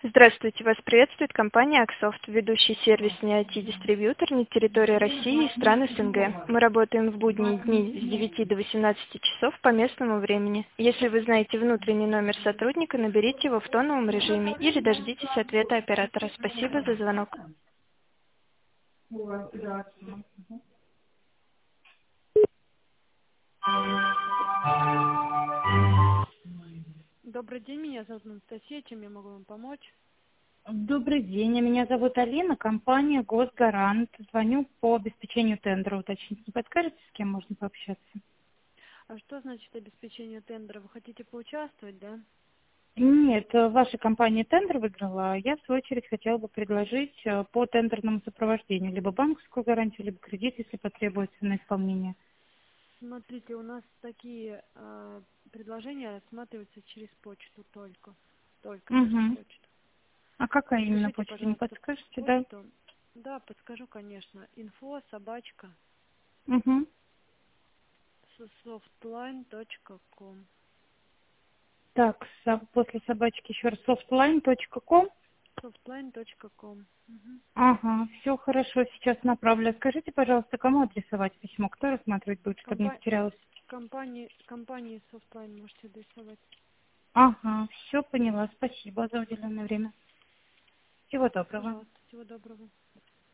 Здравствуйте, вас приветствует компания Аксофт, ведущий сервисный IT-дистрибьютор на территории России и стран СНГ. Мы работаем в будние дни с 9 до 18 часов по местному времени. Если вы знаете внутренний номер сотрудника, наберите его в тоновом режиме или дождитесь ответа оператора. Спасибо за звонок. Добрый день, меня зовут Анастасия, чем я могу вам помочь? Добрый день, меня зовут Алина, компания Госгарант. Звоню по обеспечению тендера уточнить. Не подскажете, с кем можно пообщаться? А что значит обеспечение тендера? Вы хотите поучаствовать, да? Нет, ваша компания тендер выиграла, а я в свою очередь хотела бы предложить по тендерному сопровождению либо банковскую гарантию, либо кредит, если потребуется на исполнение. Смотрите, у нас такие предложения рассматриваются через почту только через Угу. почту. А какая именно Напишите, почта, не пожалуйста, подскажете, да? почту. Да, подскажу, конечно. Info собачка Угу. softline.com. Так, после собачки еще раз softline.com. Softline.com. Ага, все хорошо, сейчас направлю. Скажите, пожалуйста, кому адресовать письмо? Кто рассматривать будет, чтобы не потерялось? Компании Softline можете адресовать. Ага, все поняла. Спасибо за уделенное время. Всего доброго. Пожалуйста, всего доброго.